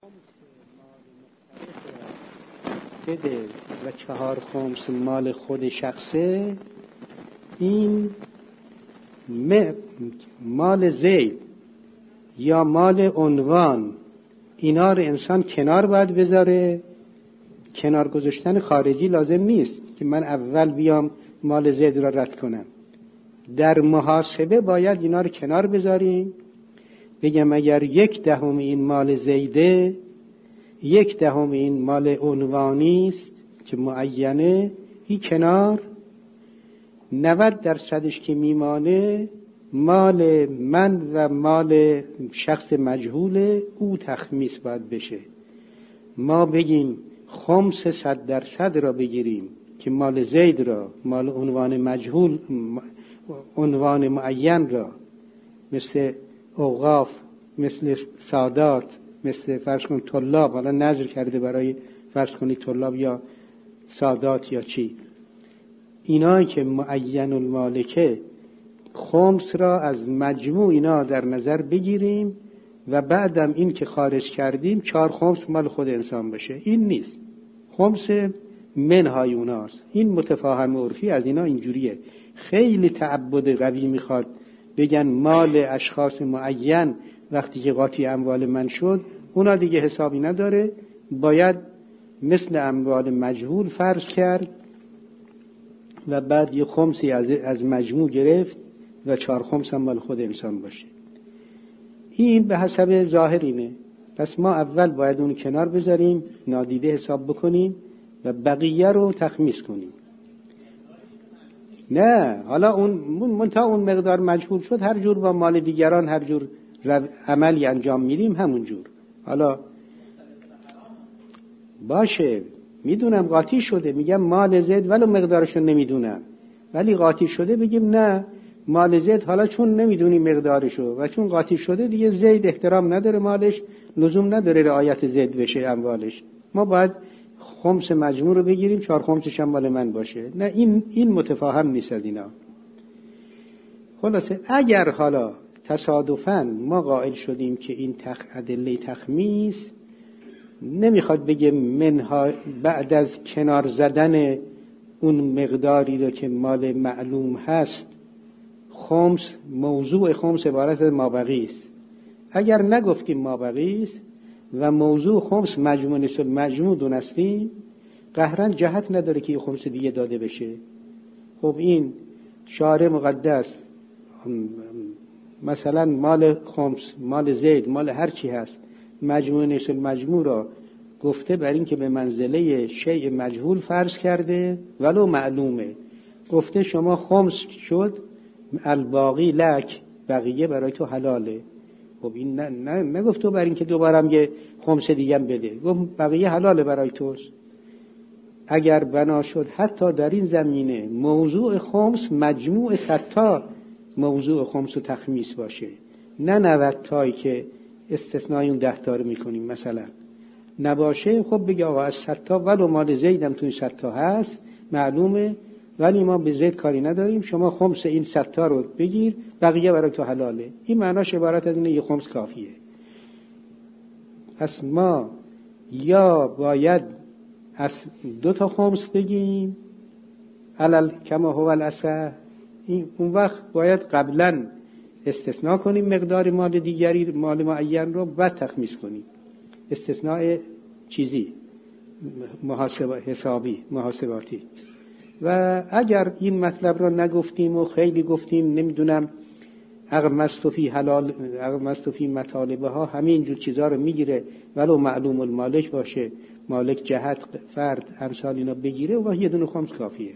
بده و 4 خمس مال خود شخصه، این مال زید یا مال عنوان، اینا رو انسان کنار باید بذاره. کنار گذاشتن خارجی لازم نیست که من اول بیام مال زید را رد کنم. در محاسبه باید اینا رو کنار بذاریم، بگم اگر 1/10 این مال زیده، 1/10 این مال عنوانی است که معینه، این کنار 90% که میمانه مال من و مال شخص مجهول او تخمیس باید بشه. ما بگیم خمس 100% را بگیریم که مال زید را، مال عنوان مجهول، عنوان معین را، مثل اوقاف، مثل سادات، مثل فرض کن طلاب، حالا نظر کرده برای فرض کنی طلاب یا سادات یا چی، اینا که معین المالکه، خمس را از مجموع اینا در نظر بگیریم و بعدم این که خارج کردیم 4 خمس مال خود انسان باشه. این نیست، خمس منهای اوناست. این متفاهم عرفی از اینا اینجوریه. خیلی تعبد قوی میخواد بگن مال اشخاص معین وقتی که قاطی اموال من شد، اونا دیگه حسابی نداره، باید مثل اموال مجهول فرض کرد و بعد یه خمسی از مجموع گرفت و 4 خمس هم مال خود انسان باشه. این به حسب ظاهر اینه. پس ما اول باید اون کنار بذاریم، نادیده حساب بکنیم و بقیه رو تخمیس کنیم. نه، حالا اون مقدار مجهول شد، هر جور با مال دیگران هر جور عملی انجام میدیم همون جور. حالا باشه، میدونم قاطی شده، میگم مال زید ولو مقدارشو نمیدونم، ولی قاطی شده بگیم نه مال زید، حالا چون نمیدونی مقدارشو و چون قاطی شده دیگه زید احترام نداره، مالش لزوم نداره رعایت زید بشه اموالش، ما باید خمس مجموع رو بگیریم 4 خمسش هم مال من باشه. نه، این متفاهم نیست از اینا. خلاصه اگر حالا تصادفاً ما قائل شدیم که این ادله تخمیس نمیخواد بگه منها، بعد از کنار زدن اون مقداری رو که مال معلوم هست، خمس، موضوع خمس عبارت از مابقی است. اگر نگفتیم مابقی است و موضوع خمس مجموع نیست، مجموع دونستیم، قهرن جهت نداره که یه خمس دیگه داده بشه. خب این شارع مقدس مثلا مال خمس، مال زید، مال هر چی هست، مجموع نیست، مجموع را گفته بر این که به منزله شیء مجهول فرض کرده ولو معلومه، گفته شما خمس شد، الباقی لک، بقیه برای تو حلاله. خب این نگفت تو بر این که دوبارم یه خمس دیگه بده، گفت بقیه حلاله برای توست. اگر بنا شد حتی در این زمینه موضوع خمس مجموع 100 تا موضوع خمس و تخمیس باشه، نه 90 تایی که استثنای اون 10 تا رو میکنیم مثلا نباشه، خب بگه آقا از 100 تا ولو مال زیدم توی 100 تا هست معلومه، ولی ما به زید کاری نداریم، شما خمس این 100 تا رو بگیر، بقیه برای تو حلاله. این معناش عبارت از اینه یه خمس کافیه. پس ما یا باید از 2 تا خمس بگیم علل کما هو الاصح، اون وقت باید قبلا استثناء کنیم مقدار مال دیگری، مال معین رو، بعد تخمیس کنیم. استثناء چیزی، حسابی، محاسباتی. و اگر این مطلب رو نگفتیم و خیلی گفتیم نمیدونم عقب مستفی حلال، عقب مستفی مطالبه ها، همین جور چیزا رو میگیره ولو معلوم المالک باشه، مالک جهت فرد امثال اینا بگیره و یه دونه خمس کافیه.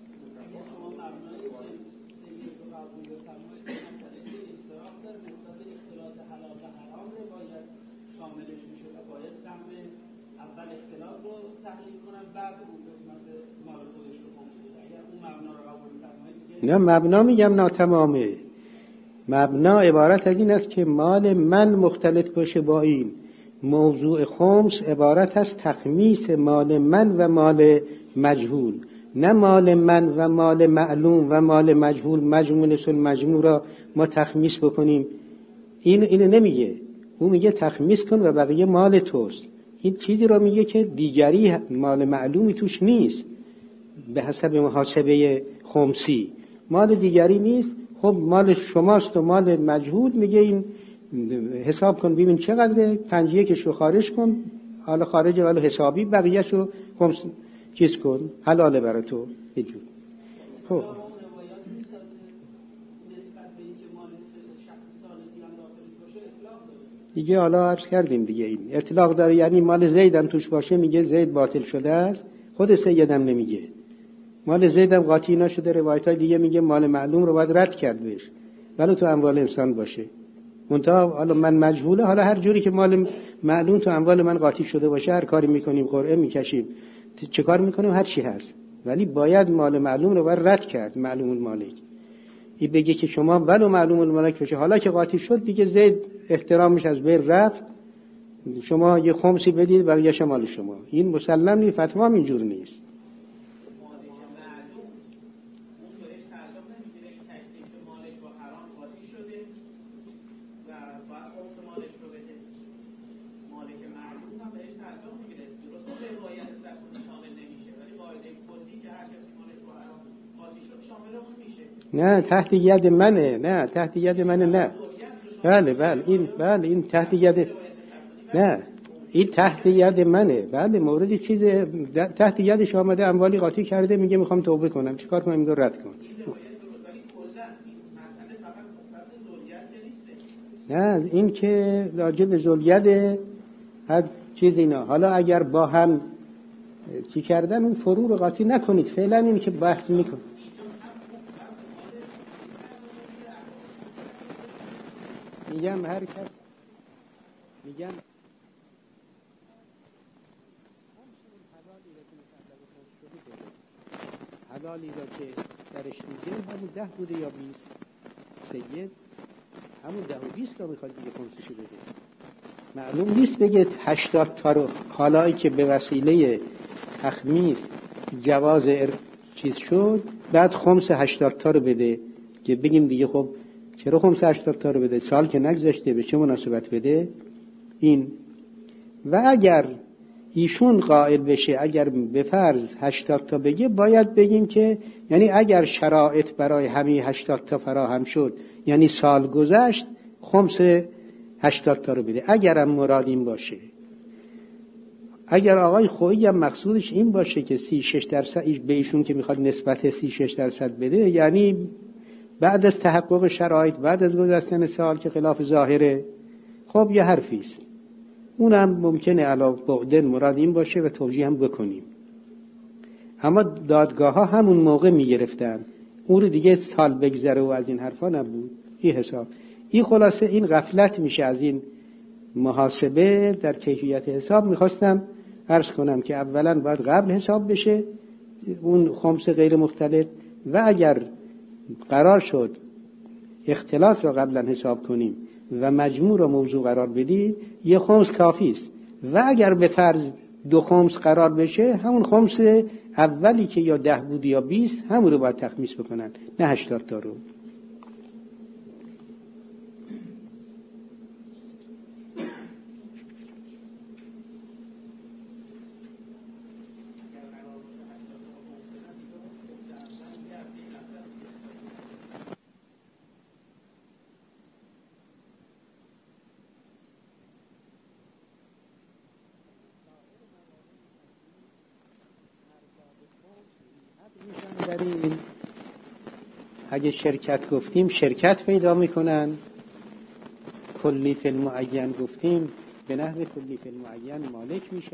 نه مبنا میگم ناتمامه. مبنا عبارت از این است که مال من مختلط باشه با این. موضوع خمس عبارت از تخمیس مال من و مال مجهول، نه مال من و مال معلوم و مال مجهول مجموع نسل مجموع را ما تخمیس بکنیم. اینو نمیگه. او میگه تخمیس کن و بقیه مال توست. این چیزی رو میگه که دیگری مال معلومی توش نیست به حسب محاسبه خمسی، مال دیگری نیست. خب مال شماست و مال مجهول، میگه این حساب کن ببین چقدره، 5 رو خارج کن، حالا خارجه ولو حسابی، بقیه‌شو خمس چیز کن، حلاله برای تو. یه جور خب دیگه حالا عرض کردیم دیگه این اطلاق داره، یعنی مال زیدم توش باشه میگه زید باطل شده است، خود سیدم نمیگه مال زیدم قاطی نشده، روایتای دیگه میگه مال معلوم رو باید رد کرد بهش ولو تو اموال انسان باشه. منتها حالا من مجهوله، حالا هر جوری که مال معلوم تو اموال من قاطی شده باشه هر کاری میکنیم، قرعه میکشیم، چه کار میکنیم، هر چی هست، ولی باید مال معلوم رو باید رد کرد. معلوم المالک این بگه که شما ولو معلوم المالک باشه، حالا که قاطی شد دیگه زید احترامش از بین رفت، شما یه خمسی بدید بقیه‌اش مال شما. این مسلم نیست، فتوا اینجور نیست. نه تحت ید منه، نه تحت ید منه، نه بله این تحت ید، نه این تحت ید منه. بله موردی چیز تحت یدش آمده، اموالی قاطی کرده، میگه میخوام توبه کنم، چیکار کنم؟ میگه رد کن. نه این که راجع به ذوالید هر چیز اینا، حالا اگر با هم چی کردن اون فرو رو قاطی نکنید فعلا، این که بحث میکن. میگم هر کس میگم حلالی را که درش میگه همون 10 بوده یا 20، سید همون 10 و 20 را میخواد دیگه خمسشو بده. معلوم نیست بگه 80 تا رو، حالایی که به وسیله تخمیس جواز چیز شد بعد خمس 80 تا رو بده، که بگیم دیگه خب چرا خمس 80 تا رو بده، سال که نگذشته، به چه مناسبت بده این. و اگر ایشون قائل بشه اگر به فرض 80 تا بگه، باید بگیم که یعنی اگر شرایط برای همه 80 تا فراهم شد، یعنی سال گذشت، خمس 80 تا رو بده. اگرم مراد این باشه، اگر آقای خویی هم مقصودش این باشه که 36% به ایشون که میخواد نسبت 36% بده، یعنی بعد از تحقق شرایط، بعد از گذشتن سال که خلاف ظاهره، خب یه حرفیست، اونم ممکنه علاوه بعدن مراد این باشه و توجیه هم بکنیم. اما دادگاه ها همون موقع میگرفتن، اون رو دیگه سال بگذره و از این حرفا نبود. این حساب، این خلاصه این غفلت میشه از این محاسبه در کیفیت حساب. میخواستم عرض کنم که اولا باید قبل حساب بشه اون خمس غیر مختلط، و اگر قرار شد اختلاف را قبلا حساب کنیم و مجموع را موضوع قرار بدیم، یه خمس کافی است. و اگر به فرض 2 خمس قرار بشه، همون خمس اولی که یا 10 بود یا 20، همون رو باید تخمیس بکنن، نه 80 تا رو. اگه شرکت گفتیم شرکت پیدا میکنن، کلی فی المعین گفتیم به نحو کلی فی المعین مالک میشن.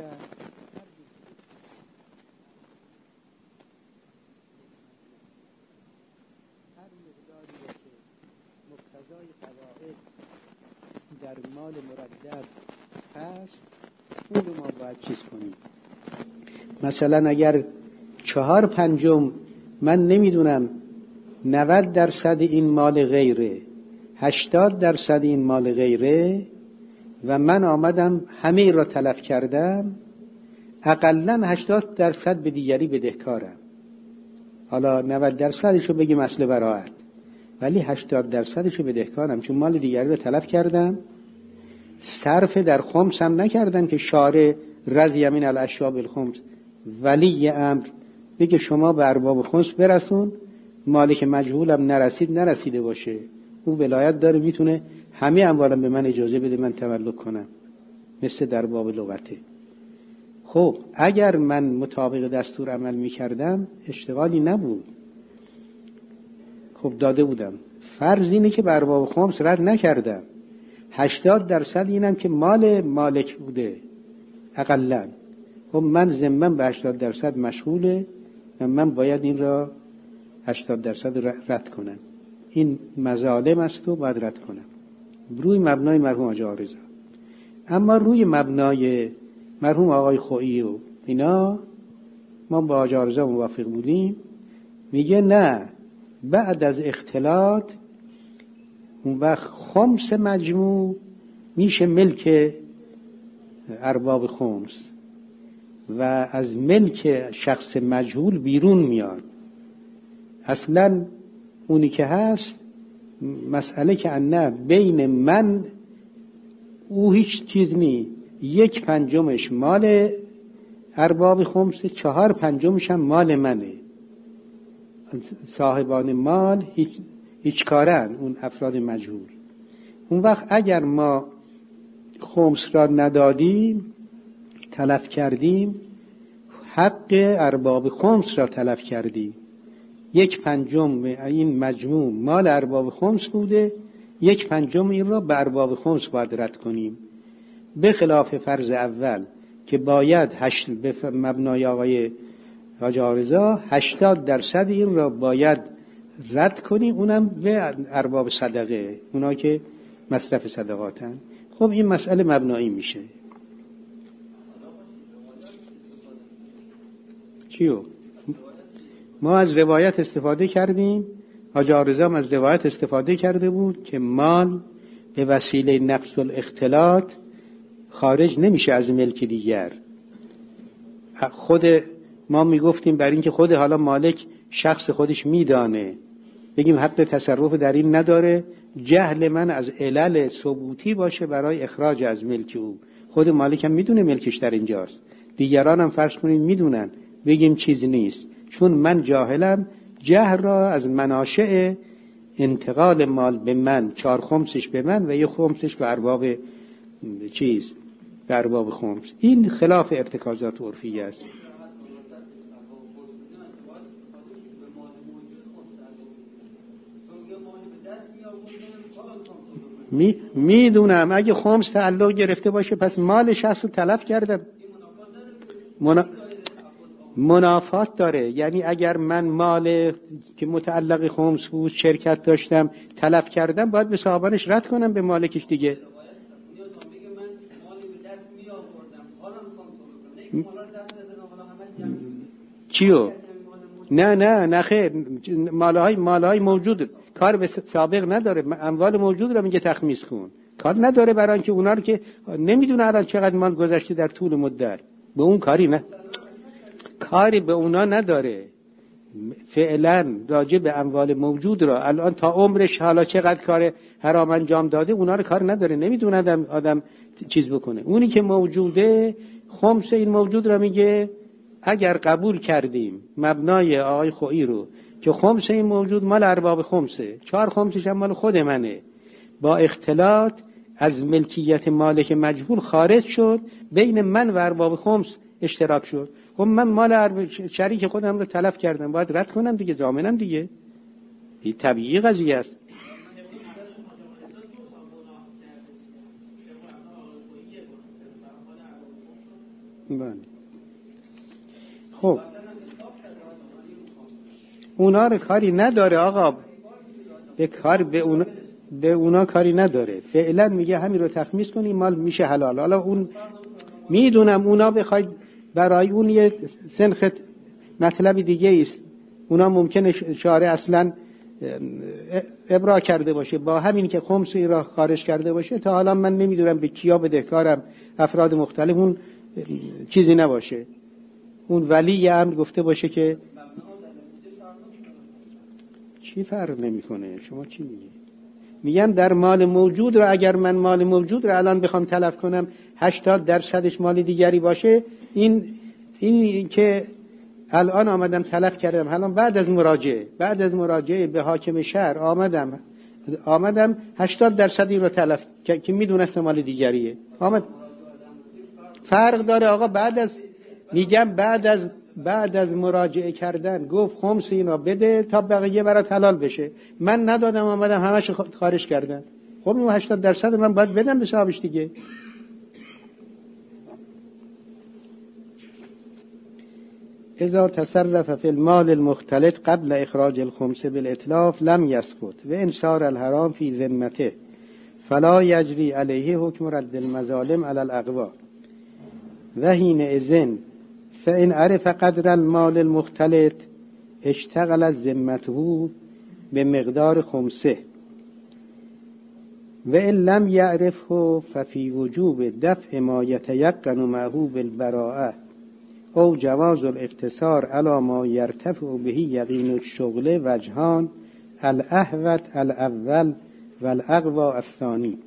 هر مقداری که مقتضای قواعد در مال مردد هست اون رو ما باید چیز کنیم. مثلا اگر 4/5 من نمیدونم 90% این مال غیره، 80% این مال غیره، و من آمدم همه را تلف کردم، اقلن 80% به دیگری بدهکارم. حالا 90%شو بگیم اصل براعت، ولی 80%شو بدهکارم، چون مال دیگری را تلف کردم صرف در خمس هم نکردن که شارع رضی من الاشیاء بالخمس. ولی امر بگه شما به ارباب خمس برسون، مالک مجهول هم نرسیده باشه، اون ولایت داره، میتونه همه اموالم به من اجازه بده من تملک کنم، مثل در باب لغته. خب اگر من مطابق دستور عمل میکردم اشتغالی نبود، خب داده بودم. فرض اینه که به ارباب خمس رد نکردم، 80% اینم که مال مالک بوده اقلن، خب من ذمم به 80% مشغوله و من باید این را 80% رد کنم. این مظالم است و باید رد کنم روی مبنای مرحوم حاجی عارضه. اما روی مبنای مرحوم آقای خویی و اینا ما با حاجی عارضه موافق بودیم. میگه نه، بعد از اختلاط اون وقت خمس مجموع میشه ملک ارباب خمس و از ملک شخص مجهول بیرون میاد. اصلا اونی که هست مسئله که نه بین من او هیچ چیز نی، 1/5 مال ارباب خمس، 4/5 هم مال منه. صاحبان مال هیچ کارن اون افراد مجهول. اون وقت اگر ما خمس را ندادیم، تلف کردیم، حق ارباب خمس را تلف کردیم. 1/5 این مجموع مال ارباب خمس بوده، 1/5 این را به ارباب خمس باید رد کنیم. به خلاف فرض اول که باید به مبنای آقای حاجی عارضه 80% این را باید رد کنیم، اونم به ارباب صدقه، اونا که مصرف صدقاتن. خب این مسئله مبنایی میشه. چیو؟ ما از روایت استفاده کردیم، حاجی عارضه هم از روایت استفاده کرده بود که مال به وسیله نقص الاختلاط خارج نمیشه از ملک دیگر. خود ما میگفتیم برای اینکه خود حالا مالک شخص خودش میدانه، بگیم حق تصرف در این نداره، جهل من از علل ثبوتی باشه برای اخراج از ملک او. خود مالک هم میدونه ملکش در اینجاست، دیگران هم فرض کنیم میدونن، بگیم چیز نیست، چون من جاهلم، جهل را از مناشع انتقال مال به من، 4/5 به من و 1/5 به ارباب به ارباب خمس. این خلاف ارتکازات عرفی است. میدونم اگه خمس تعلق گرفته باشه پس مال شخص رو تلف کردم، منافات داره. یعنی اگر من مال که متعلق خمس بود شرکت داشتم تلف کردم، باید به صاحبانش رد کنم به مالکش دیگه. چیو؟ نه خیر، مالهای موجود کار به سابق نداره، اموال موجود رو میگه تخمیس کن، کار نداره برای اینکه اونا رو که نمیدونه الان چقدر مال گذشته در طول مدت، به اون کاری به اونا نداره. فعلا راجع به اموال موجود را الان تا عمرش حالا چقدر کار حرام انجام داده، اونا رو کار نداره، نمیدونه آدم چیز بکنه. اونی که موجوده خمس این موجود را میگه اگر قبول کردیم مبنای آقای خویی رو که خمس این موجود مال ارباب خمسه، 4/5 هم مال خود منه، با اختلاط از ملکیت مالک مجهول خارج شد، بین من و ارباب خمس اشتراک شد. خب من مال شریک خودم رو تلف کردم، باید رد کنم دیگه، ضامنم دیگه. این طبیعی قضیه است. بله. خب اونا رو کاری نداره آقا، به اونا کاری نداره، فعلا میگه همین رو تخمیس کنی مال میشه حلال. حالا اون میدونم اونا بخواید برای اون یه سنخ مطلب دیگه است، اونا ممکنه شارع اصلا ابرا کرده باشه با همین که خمسی را خارج کرده باشه، تا حالا من نمیدونم به کیا بدهکارم، افراد مختلف، اون چیزی نباشه، اون ولی امر گفته باشه که چی فرق نمیکنه. شما چی میگی؟ میگم در مال موجود رو اگر من مال موجود رو الان بخوام تلف کنم 80% مال دیگری باشه، این که الان آمدم تلف کردم، الان بعد از مراجعه به حاکم شهر آمدم 80% این رو تلف که میدونست مال دیگریه. فرق داره آقا. بعد از مراجعه کردن گفت خمس اینا بده تا بقیه برات حلال بشه. من ندادم، آمدم همش خارج کردن. خب این 80% من باید بدم به صاحبش دیگه. اذا تصرف فی المال المختلط قبل اخراج الخمس بالاتلاف لم يسقط و ان صار الحرام فی ذمته فلا یجری علیه حکم رد المظالم علی الاقوا و حینئذ فإن عرف قدر المال المختلط اشتغل ذمته بمقدار خمسه و ان لم يعرفه ففي وجوب دفع ما يتيقن معه بالبراءة او جواز الاقتصار على ما يرتفع به يقين الشغل وجهان الاحوط الاول والاقوى الثاني.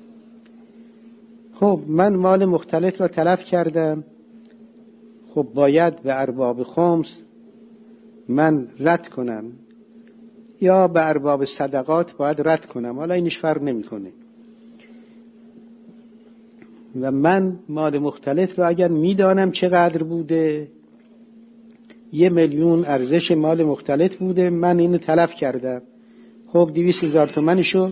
خب من مال مختلط را تلف کردم، خب باید به ارباب خمس من رد کنم یا به ارباب صدقات باید رد کنم، حالا اینش فرق نمیکنه. و من مال مختلط رو اگر میدانم چقدر بوده، 1,000,000 ارزش مال مختلط بوده، من اینو تلف کردم، خب 200,000 تومنشو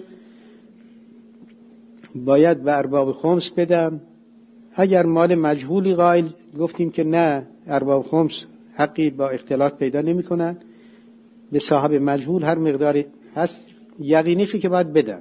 باید به ارباب خمس بدم. اگر مال مجهولی قائل گفتیم که نه، ارباب خمس حقی با اختلاط پیدا نمی کنن، به صاحب مجهول هر مقداری هست یقینیشو که باید بدم.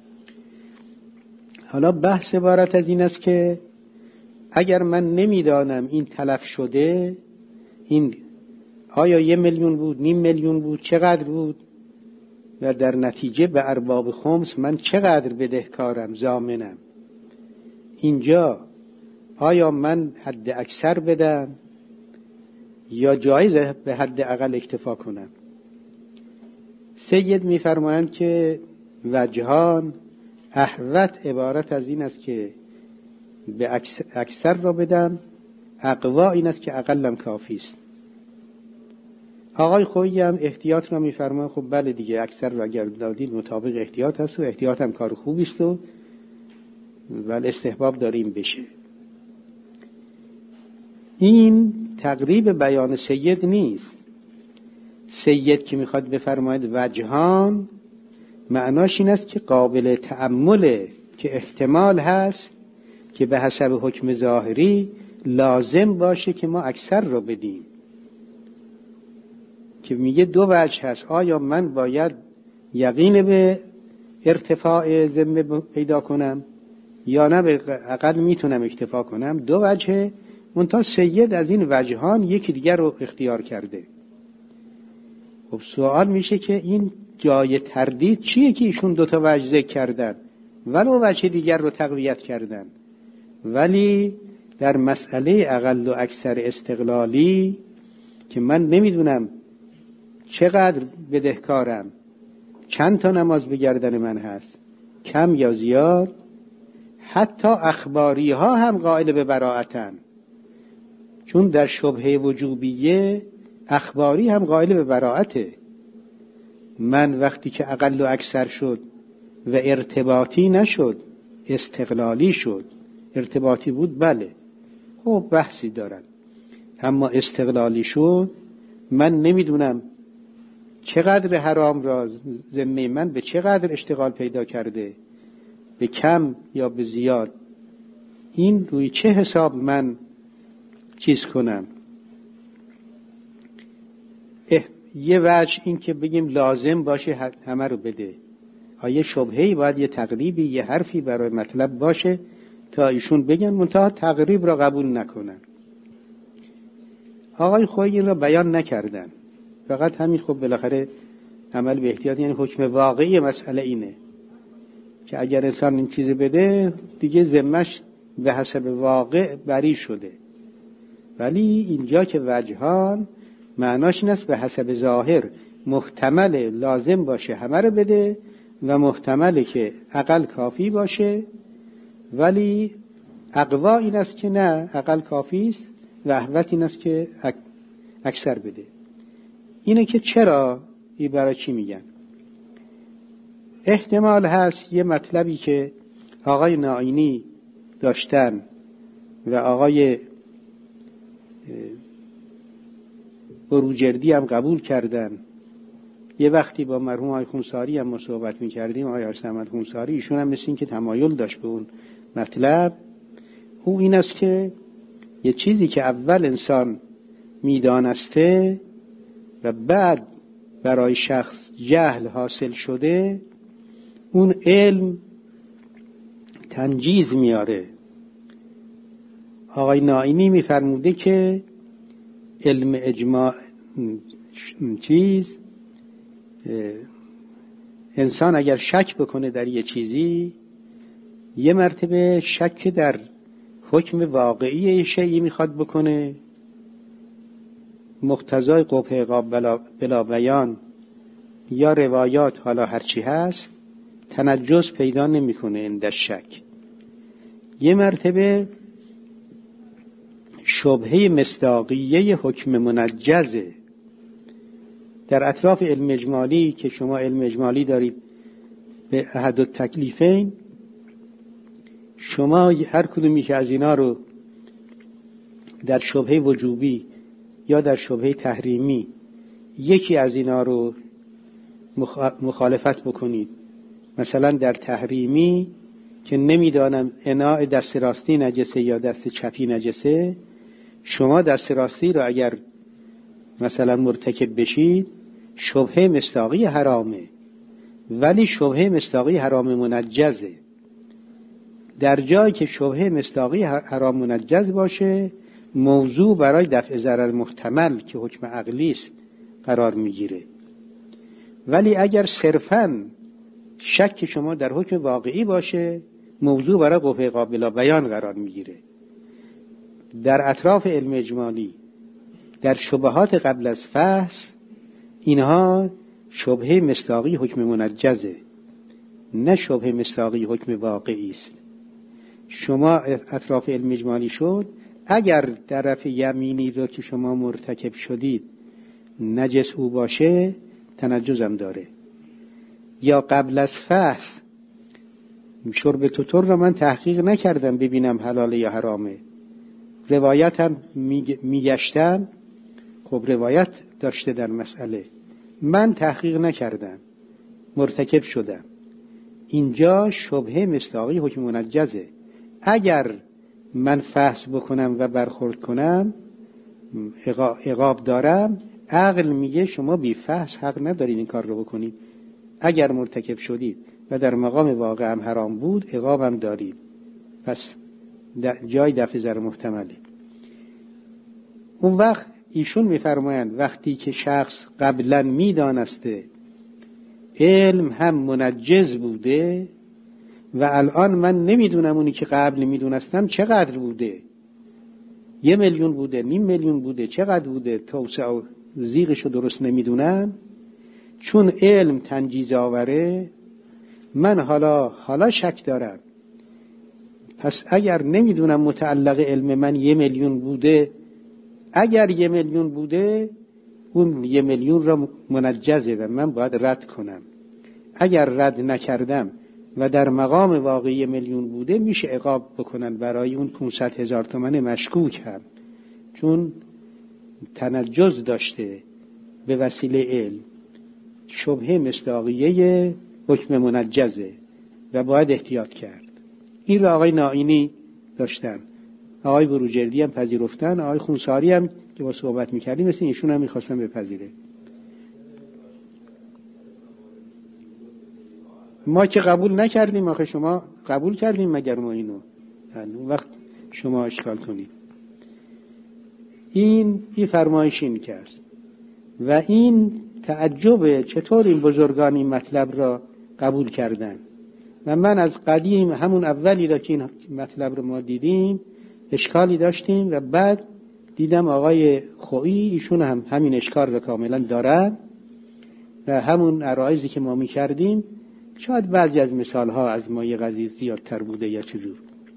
حالا بحث عبارت از این است که اگر من نمیدانم این تلف شده، این آیا 1,000,000 بود، 500,000 بود، چقدر بود، و در نتیجه به ارباب خمس من چقدر بدهکارم، ضامنم، اینجا آیا من حد اکثر بدم یا جایزه به حد اقل اکتفا کنم؟ سید میفرمایند که وجهان احوط عبارت از این است که به اکثر را بدم، اقوا این است که اقلم کافی است. آقای خویی هم احتیاط را میفرمایند، خب بله دیگه، اکثر را اگر دادید مطابق احتیاط هست و احتیاط هم کار خوبی است و ولی استحباب داریم بشه. این تقریب بیان سید نیست. سید که میخواد بفرماید وجهان، معناش این است که قابل تأمله، که احتمال هست که به حسب حکم ظاهری لازم باشه که ما اکثر رو بدیم. که میگه دو وجه هست، آیا من باید یقین به ارتفاع ذمه پیدا کنم یا نه به اقل میتونم اکتفا کنم. دو وجه، منتها سید از این وجهان یکی دیگر رو اختیار کرده. خب سوال میشه که این جای تردید چیه که ایشون دوتا وجه ذکر کردن ولو وجه دیگر رو تقویت کردن، ولی در مسئله اقل و اکثر استقلالی که من نمیدونم چقدر بدهکارم، چند تا نماز به گردن من هست، کم یا زیاد، حتی اخباری ها هم قائل به براءتن، چون در شبهه وجوبیه اخباری هم قائل به براءته. من وقتی که اقل و اکثر شد و ارتباطی نشد، استقلالی شد، ارتباطی بود بله خب بحثی دارن، اما استقلالی شد، من نمیدونم چقدر حرام را ذمه من به چقدر اشتغال پیدا کرده، به کم یا به زیاد، این روی چه حساب من چیز کنم. یه وجه این که بگیم لازم باشه همه رو بده، یه شبهه‌ای باید یه تقریبی یه حرفی برای مطلب باشه تا ایشون بگن، منتها تقریب را قبول نکنن. آقای خویی را بیان نکردن، فقط همین. خب بالاخره عمل به احتیاط، یعنی حکم واقعی مسئله اینه که اگر انسان این چیز بده دیگه ذمه‌اش به حسب واقع بری شده. ولی اینجا که وجهان معناش این است به حسب ظاهر محتمل لازم باشه همه رو بده، و محتمله که اقل کافی باشه، ولی اقوا این است که نه اقل کافی است و احوط این است که اکثر بده. اینه که چرا این برای چی میگن. احتمال هست یه مطلبی که آقای نائینی داشتن و آقای بروجردی هم قبول کردن. یه وقتی با مرحوم آقای خونساری هم صحبت می‌کردیم، آقای حسین خونساری، ایشون هم مثل این که تمایل داشت به اون مطلب. او این است که یه چیزی که اول انسان میدانسته و بعد برای شخص جهل حاصل شده، اون علم تنجیز میاره. آقای نائینی میفرموده که علم اجماع انسان اگر شک بکنه در یه چیزی، یه مرتبه شک در حکم واقعی شیئی میخواد بکنه، مقتضای قبح عقاب بلا بیان یا روایات حالا هرچی هست تنجس پیدا نمیکنه عند شک. یه مرتبه شبهه مصداقیه حکم منجزه در اطراف علم اجمالی که شما علم اجمالی دارید به احد التکلیفین، شما هر کدومی که از اینا رو در شبهه وجوبی یا در شبهه تحریمی یکی از اینا رو مخالفت بکنید، مثلا در تحریمی که نمیدانم اناء دست راستی نجسه یا دست چپی نجسه، شما دست راستی رو اگر مثلا مرتکب بشید شبهه مصداقی حرامه، ولی شبهه مصداقی حرام منجزه. در جایی که شبهه مصداقی حرام منجز باشه، موضوع برای دفع ضرر محتمل که حکم عقلی است قرار میگیره. ولی اگر صرفاً شک شما در حکم واقعی باشه، موضوع برای قبح قابل بیان قرار میگیره. در اطراف علم اجمالی در شبهات قبل از فحص اینها شبهه مصداقی حکم منجزه، نه شبهه مصداقی حکم واقعی است. شما اطراف علم اجمالی شد، اگر طرف یمینی رو که شما مرتکب شدید نجس او باشه تنجزم داره. یا قبل از فحص شرب توتر رو من تحقیق نکردم ببینم حلاله یا حرامه، روایت هم میگشتم، خب روایت داشته در مسئله، من تحقیق نکردم مرتکب شدم. اینجا شبهه مصداقی حکم منجزه. اگر من فحص بکنم و برخورد کنم عقاب دارم، عقل میگه شما بی فحص حق ندارید این کار رو بکنید. اگر مرتکب شدید و در مقام واقع هم حرام بود عقاب هم دارید، پس جای دفع ضرر محتمله. اون وقت ایشون میفرمایند وقتی که شخص قبلا میدانسته علم هم منجز بوده و الان من نمیدونم اونی که قبل میدونستم چقدر بوده، 1,000,000 بوده، 500,000 بوده، چقدر بوده، توسعه و زیغشو درست نمیدونم، چون علم تنجیز آوره من حالا شک دارم. پس اگر نمیدونم متعلق علم من 1,000,000 بوده، اگر 1,000,000 بوده اون 1,000,000 را منجزه و من باید رد کنم. اگر رد نکردم و در مقام واقعی 1,000,000 بوده میشه عقاب بکنن برای اون 500,000 تومان مشکوک هم، چون تنجز داشته به وسیله علم. شبهه مصداقیه حکم منجزه و باید احتیاط کرد. این را آقای نائینی داشتن، آقای بروجردی هم پذیرفتن، آقای خونساری هم که با صحبت میکردیم مثل ایشون هم میخواستن بپذیره. ما که قبول نکردیم، آخه شما قبول کردیم مگر ما اینو؟ اون وقت شما اشکال کنید. این فرمایش این که است و این تعجب چطور این بزرگان این مطلب را قبول کردن. و من از قدیم همون اولی را که این مطلب رو ما دیدیم اشکالی داشتیم و بعد دیدم آقای خویی ایشون هم همین اشکال را کاملا دارن و همون عرایزی که ما می کردیم شاید بعضی از مثالها از مایه قضیه زیادتر بوده یا چجور.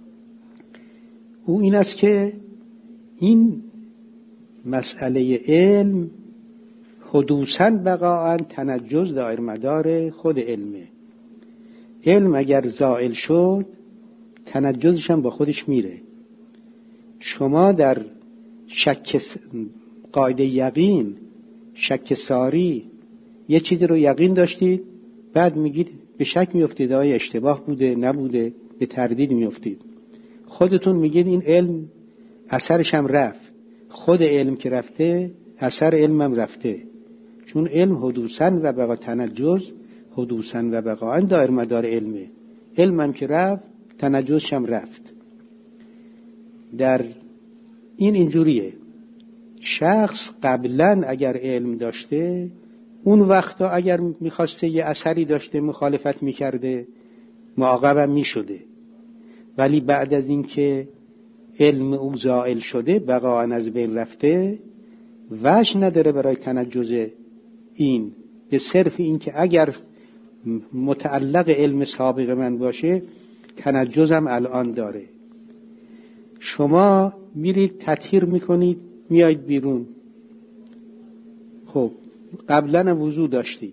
او این است که این مسئله علم حدوثاً بقاءً تنجز دایر مدار خود علمه. علم اگر زائل شد تنجزش هم با خودش میره. شما در شک قاعده یقین، شک ساری، یه چیزی رو یقین داشتید بعد میگید به شک میافتید آیا اشتباه بوده نبوده، به تردید میافتید. خودتون میگید این علم اثرش هم رفت. خود علم که رفته اثر علم هم رفته، چون علم حدوثاً و بقا تنجز حدوثاً و بقاءً دایر مدار علمه. علم هم که رفت تنجزش هم رفت. در اینجوریه. شخص قبلاً اگر علم داشته اون وقتا اگر میخواسته یه اثری داشته مخالفت میکرده معاقبم میشده، ولی بعد از این که علم او زائل شده بقاءً از بین رفته وجه نداره برای تنجز این، به صرف این که اگر متعلق علم سابق من باشه تنجزم الان داره. شما میرید تطهیر میکنید میایید بیرون، خب قبلا وضو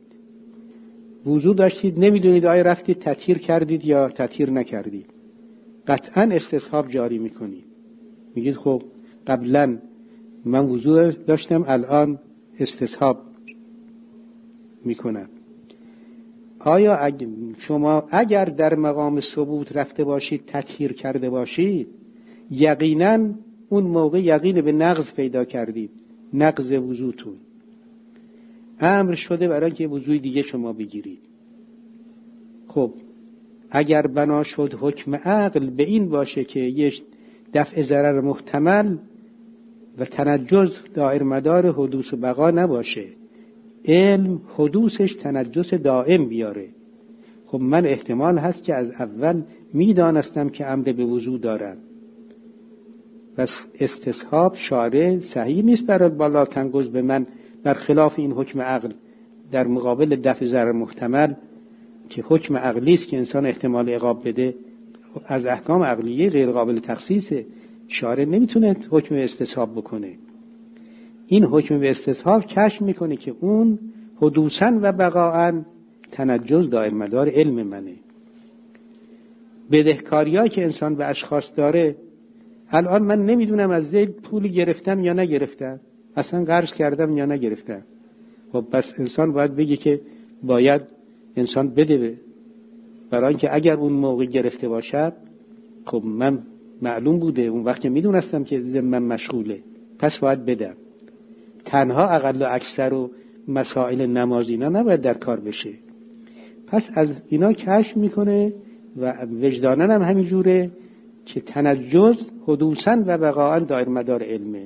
داشتید نمیدونید آیا رفتید تطهیر کردید یا تطهیر نکردید، قطعا استصحاب جاری میکنید. میگید خب قبلا من وضو داشتم الان استصحاب میکنم. آیا شما اگر در مقام ثبوت رفته باشید تطهیر کرده باشید یقینا اون موقع یقین به نقض پیدا کردید، نقض وضوتون امر شده برای که وضوی دیگه شما بگیرید. خب اگر بنا شد حکم عقل به این باشه که یه دفع ضرر محتمل و تنجز دایر مدار حدوث و بقا نباشه، علم حدوثش تنجس دائم بیاره، خب من احتمال هست که از اول میدانستم که امر به وضو دارم. پس استصحاب شارع صحیح نیست برای بالا تنگز به من برخلاف این حکم عقل در مقابل دفع ضرر محتمل که حکم عقلی است که انسان احتمال عقاب بده، از احکام عقلیه غیر قابل تخصیصه. شارع نمیتونه حکم استصحاب بکنه. این حکم به استصحاب کشف میکنه که اون حدوثاً و بقاءً تنجز دایر مدار علم منه. بدهکاریایی که انسان به اشخاص داره، الان من نمیدونم از زید پولی گرفتم یا نگرفتم، اصلا قرض کردم یا نگرفتم. خب پس انسان باید بگه که باید انسان بده، برای اینکه اگر اون موقع گرفته باشد خب من معلوم بوده اون وقت که میدونستم که ذمم مشغوله پس باید بدم. تنها اقل و اکثر و مسائل نماز اینا نباید در کار بشه. پس از اینا کشف میکنه و وجدانن هم همین جوره که تنجز حدوثاً و بقاءً دایر مدار علمه.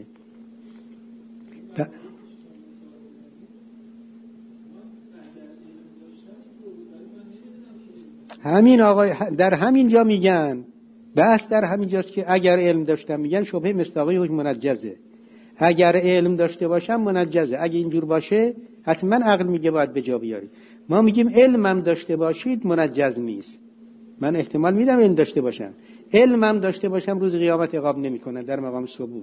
همین آقای در همین جا میگن، بحث در همین جاست که اگر علم داشتم، میگن شبهه مصداقی حکم منجزه. اگر علم داشته باشم منجزه، اگه اینجور باشه حتما عقل میگه باید به جا بیاری. ما میگیم علمم داشته باشید منجز نیست. من احتمال میدم علم داشته باشم، علمم داشته باشم روز قیامت عقاب نمیکنه در مقام ثبوت.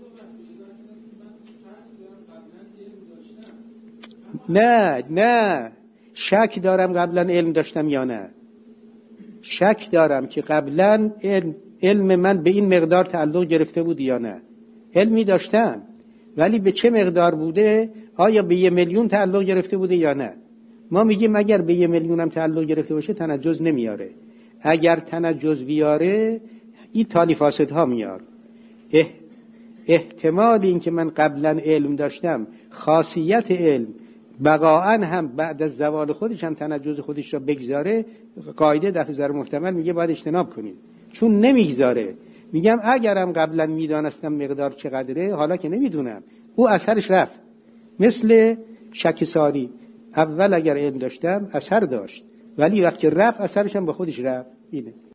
نه شک دارم قبلا علم داشتم یا نه. شک دارم که قبلا علم من به این مقدار تعلق گرفته بود یا نه. علمی داشتم ولی به چه مقدار بوده، آیا به 1,000,000 تعلق گرفته بوده یا نه. ما میگیم اگر به 1,000,000 هم تعلق گرفته باشه تنجز نمیاره. اگر تنجز بیاره این تالی فاسدها میاد. احتمال این که من قبلا علم داشتم، خاصیت علم بقاءً هم بعد از زوال خودش هم تنجز خودش را بگذاره، قاعده دفع ضرر محتمل میگه باید اجتناب کنید، چون نمیگذاره. میگم اگرم قبلا میدانستم مقدار چقدره، حالا که نمیدونم او اثرش رفت. مثل شک ساری، اول اگر علم داشتم اثر داشت ولی وقتی رفت اثرش هم به خودش رفت. اینه.